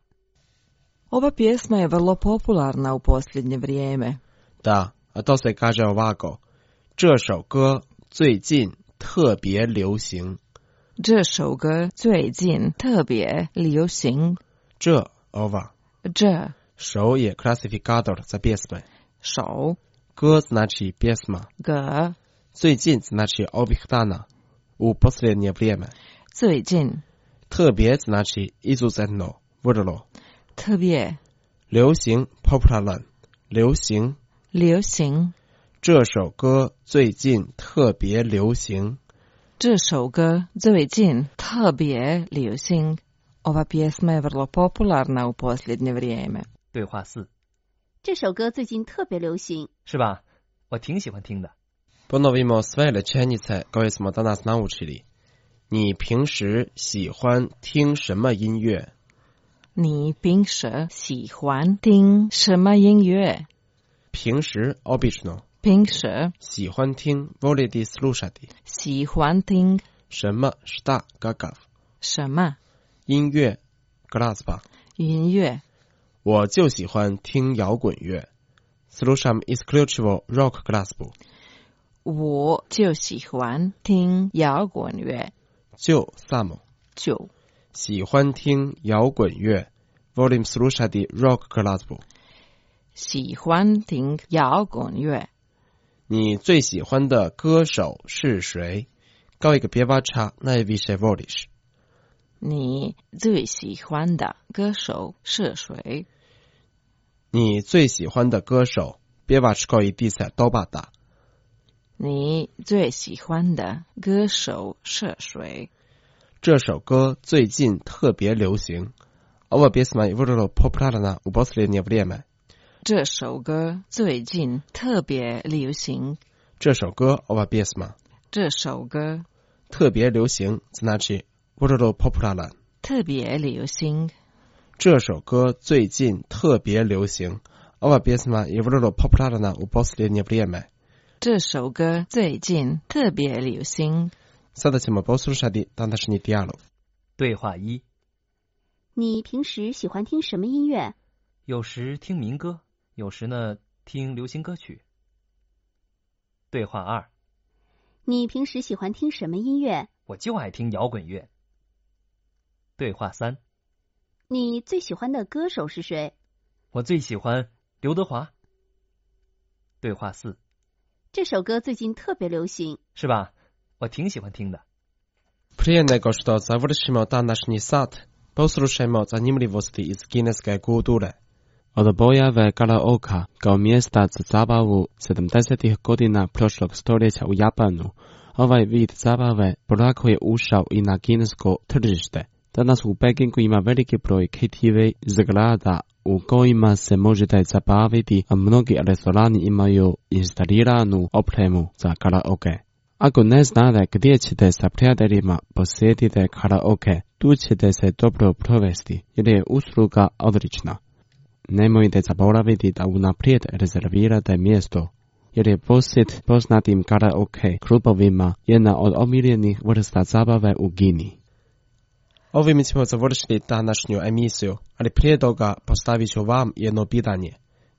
Ova pjesma je vrlo popularna u posljednje vrijeme. Da, a to se kaže ovako. 这首歌最近特别流行。 这首歌最近特别流行。 这 ova 这首je klasifikator za pjesme. 首歌 znači pjesma. g 最近 znači ovih dana. U posljednje vrijeme. 最近特别 znači izuzetno, vrlo. 特别流行 popularan. 流行流行。 这首歌最近特别流行。 这首歌最近特别流行。 Ova pjesma je vrlo popularna u posljednje vrijeme. 对话四。 这首歌最近特别流行。 是吧？我挺喜欢听的。 Ponovimo sve rečenice koje smo danas naučili. 你平时喜欢听什么音乐？ 你平时喜欢听什么音乐？ 平时 obično 平时喜欢听 voliti slušati 喜欢听什么 šta kakav 什么音乐 glazba 音乐？ 我就喜欢听摇滚乐 slušam isključivo rock glazbu 我就喜欢听摇滚乐。 就 samo 就喜欢听摇滚乐 volim slušati rock glazbu 喜欢听摇滚乐。 你最喜欢的歌手是谁？ kojeg pjevača najviše voliš？ 你最喜欢的歌手是谁？ 你最喜欢的歌手 pjevač koji ti se dopada？ 你最喜欢的歌手是谁？ 这首歌最近特别流行。Ova pjesma je vrlo popularna u posljednje vrijeme。 这首歌最近特别流行。 这首歌 ova pjesma 这首歌特别流行 znači vrlo popularan 特别流行。 这首歌最近特别流行。Ova pjesma je vrlo popularna u posljednje vrijeme。 这首歌最近特别流行。 Sada ćemo poslušati današnji dijalog。 对话一。 你平时喜欢听什么音乐？ 有时听民歌，有时呢听流行歌曲。对话二。 你平时喜欢听什么音乐？ 我就爱听摇滚乐。对话三。 你最喜欢的歌手是谁？ 我最喜欢刘德华。对话四。 这首歌最近特别流行。 是吧？我挺喜欢听的。 Prije nego što završimo današnji sat, poslušajmo zanimljivosti iz kineske kulture. Od pojave karaoka kao mjesta za zabavu sedamdesetih godina prošlog stoljeća u Japanu, ovaj vid zabave polako je ušao i na kinesko tržište. Danas u Pekingu ima veliki broj K T V zgrada u kojima se možete zabaviti, a mnogi restorani imaju instaliranu opremu za karaoke. Ako ne znate gdje ćete sa prijateljima posjetiti karaoke, tu ćete se dobro provesti jer je usluga odlična. Nemojte zaboraviti da unaprijed rezervirate mjesto, jer je posjet poznatim karaoke klubovima jedna od omiljenih vrsta zabave u Kini. Ovim ćemo završiti današnju emisiju, ali prije toga postavit ću vam jedno pitanje.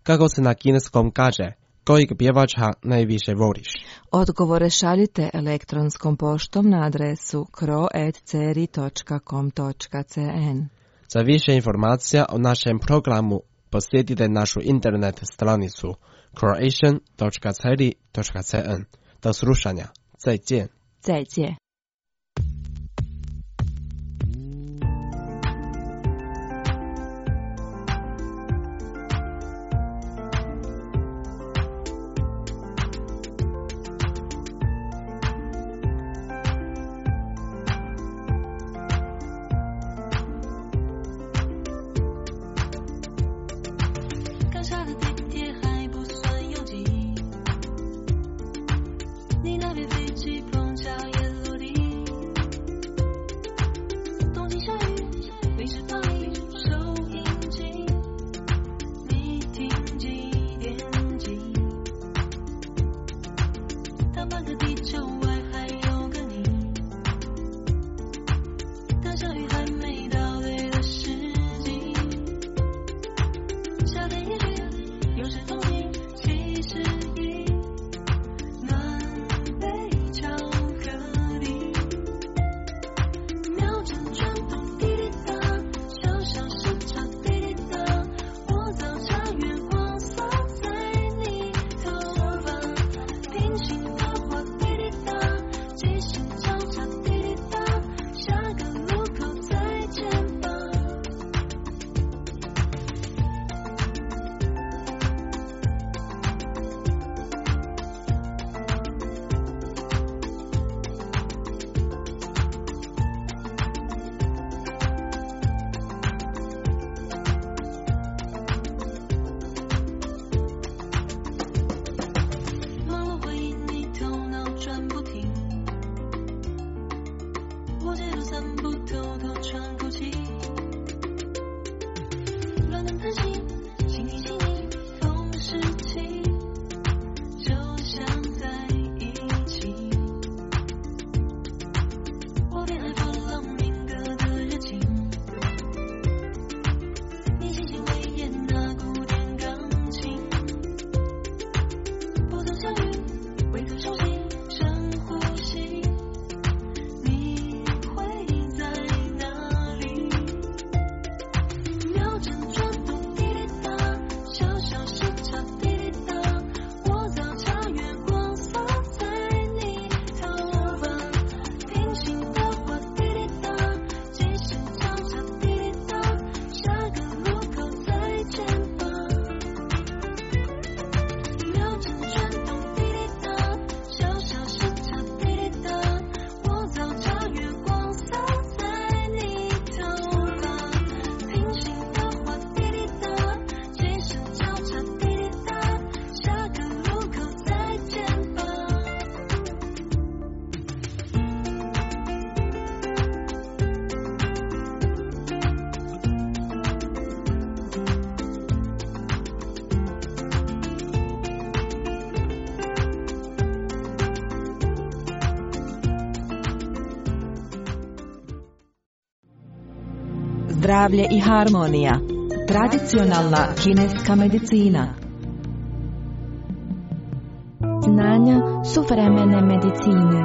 Kako se na kineskom kaže, kojeg pjevača najviše voliš? Odgovore šaljite elektronskom poštom na adresu kro at ceri točka com točka cn. Za više informacija o našem programu posjetite našu internet stranicu croatian točka ceri točka cn. Do slušanja. 再见。 再见。Zdravlje i harmonija. Tradicionalna kineska medicina. Znanja suvremene medicine.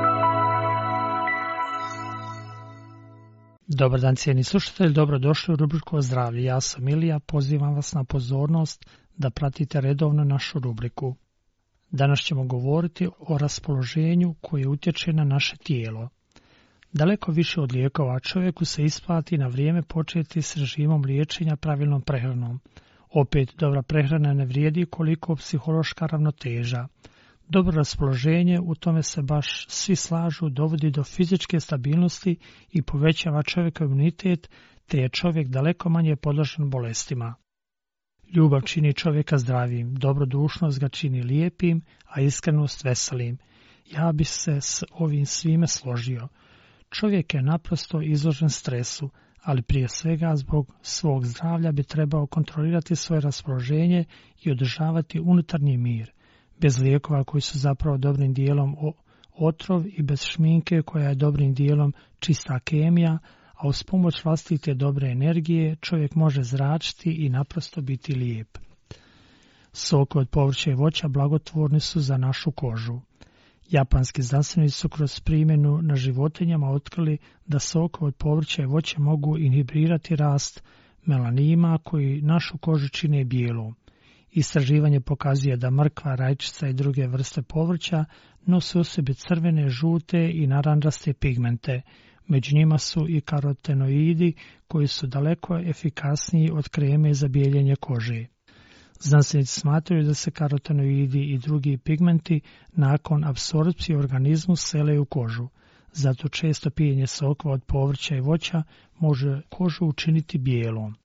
Dobar dan, cijeni slušatelji, dobrodošli u rubriku o zdravlju. Ja sam Ilija, pozivam vas na pozornost da pratite redovno našu rubriku. Danas ćemo govoriti o raspoloženju koje utječe na naše tijelo. Daleko više od lijekova čovjeku se isplati na vrijeme početi s režimom liječenja pravilnom prehranom. Opet, dobra prehrana ne vrijedi koliko psihološka ravnoteža. Dobro raspoloženje, u tome se baš svi slažu, dovodi do fizičke stabilnosti i povećava čovjekov imunitet, te je čovjek daleko manje podložen bolestima. Ljubav čini čovjeka zdravim, dobrodušnost ga čini lijepim, a iskrenost veselim. Ja bi se s ovim svime složio. Čovjek je naprosto izložen stresu, ali prije svega zbog svog zdravlja bi trebao kontrolirati svoje raspoloženje i održavati unutarnji mir, bez lijekova koji su zapravo dobrim dijelom otrov i bez šminke koja je dobrim dijelom čista kemija, a uz pomoć vlastite dobre energije čovjek može zračiti i naprosto biti lijep. Sokovi od povrća i voća blagotvorni su za našu kožu. Japanski znanstvenici su kroz primjenu na životinjama otkrili da sokovi od povrća i voća mogu inhibirati rast melanima koji našu kožu čine bijelom. Istraživanje pokazuje da mrkva, rajčica i druge vrste povrća nose u sebi crvene, žute i narančaste pigmente. Među njima su i karotenoidi koji su daleko efikasniji od kreme za bijeljenje kože. Znanstvenici smatraju da se karotenoidi i drugi pigmenti nakon apsorpcije u organizmu sele u kožu. Zato često pijenje sokova od povrća i voća može kožu učiniti bijelom.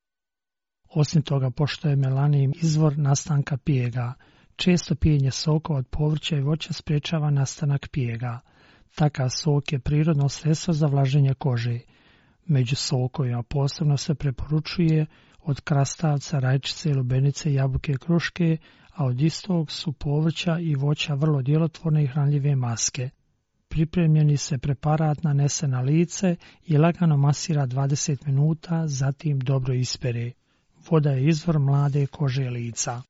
Osim toga, pošto je melanin izvor nastanka pijega, često pijenje sokova od povrća i voća sprječava nastanak pijega. Takav sok je prirodno sredstvo za vlaženje kože. Među sokovima posebno se preporučuje od krastavca, rajčice, lubenice, jabuke i kruške, a od istog su povrća i voća vrlo djelotvorne i hranljive maske. Pripremljeni se preparat nanese na lice i lagano masira dvadeset minuta, zatim dobro ispere. Voda je izvor mlade kože lica.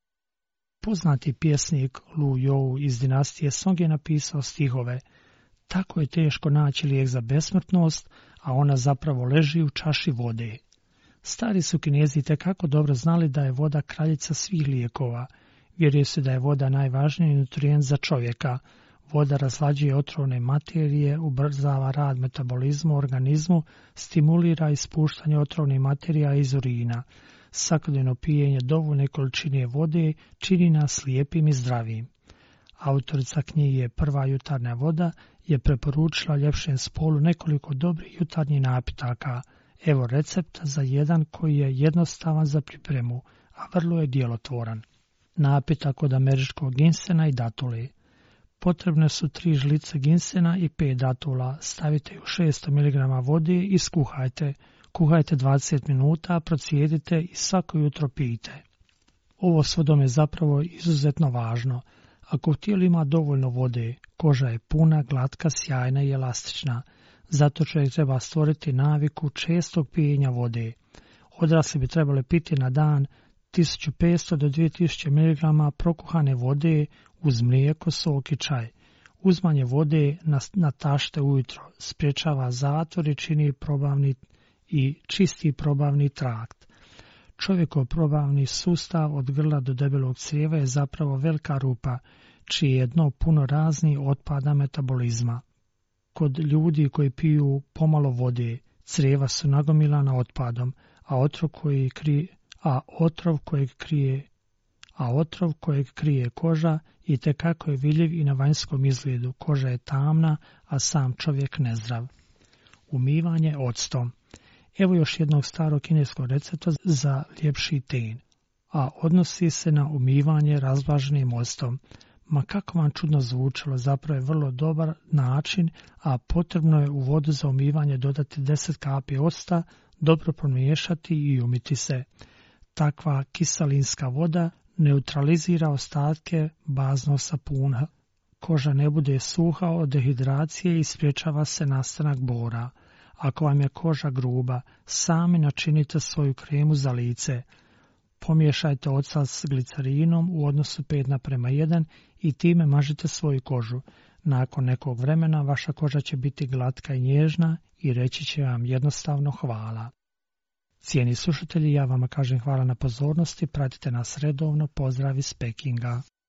Poznati pjesnik Lu You iz dinastije Song je napisao stihove: tako je teško naći lijek za besmrtnost, a ona zapravo leži u čaši vode. Stari su Kinezi tekako dobro znali da je voda kraljica svih lijekova. Vjeruje se da je voda najvažniji nutrijent za čovjeka. Voda razlađuje otrovne materije, ubrzava rad metabolizma u organizmu, stimulira ispuštanje otrovnih materija iz urina. Svakodnevno pijenje dovoljne količine vode čini nas lijepim i zdravim. Autorica knjige Prva jutarnja voda je preporučila ljepšem spolu nekoliko dobrih jutarnjih napitaka. Evo recepta za jedan koji je jednostavan za pripremu, a vrlo je djelotvoran. Napitak od američkog ginsena i datule. Potrebne su tri žlice ginsena i pet datula. Stavite u šesto miligrama vode i skuhajte. Kuhajte dvadeset minuta, procijedite i svako jutro pijte. Ovo s vodom je zapravo izuzetno važno. Ako u tijelu ima dovoljno vode, koža je puna, glatka, sjajna i elastična. Zato čovjek treba stvoriti naviku čestog pijenja vode. Odrasli bi trebali piti na dan tisuću petsto do dvije tisuće miligrama prokuhane vode uz mlijeko, sok i čaj. Uzmanje vode na, na tašte ujutro sprječava zatvor i čini probavni i čisti probavni trakt. Čovjekov probavni sustav od grla do debelog crijeva je zapravo velika rupa, čije je dno puno raznih otpada metabolizma. Kod ljudi koji piju pomalo vode, crijeva su nagomilana otpadom, a otrov koji krije, a otrov kojeg krije, a otrov kojeg krije koža i tekako je vidljiv i na vanjskom izgledu. Koža je tamna, a sam čovjek nezdrav. Umivanje octom. Evo još jednog starog kineskog recepta za ljepši ten, a odnosi se na umivanje razvlaženim octom. Ma kako vam čudno zvučalo, zapravo je vrlo dobar način, a potrebno je u vodu za umivanje dodati deset kapi octa, dobro promiješati i umiti se. Takva kiselinska voda neutralizira ostatke baznog sapuna. Koža ne bude suha od dehidracije i spriječava se nastanak bora. Ako vam je koža gruba, sami načinite svoju kremu za lice. Pomiješajte ocas s glicerinom u odnosu pet naprema jedan i time mažite svoju kožu. Nakon nekog vremena vaša koža će biti glatka i nježna i reći će vam jednostavno hvala. Cijeni slušatelji, ja vama kažem hvala na pozornosti, pratite nas redovno, pozdrav iz Pekinga.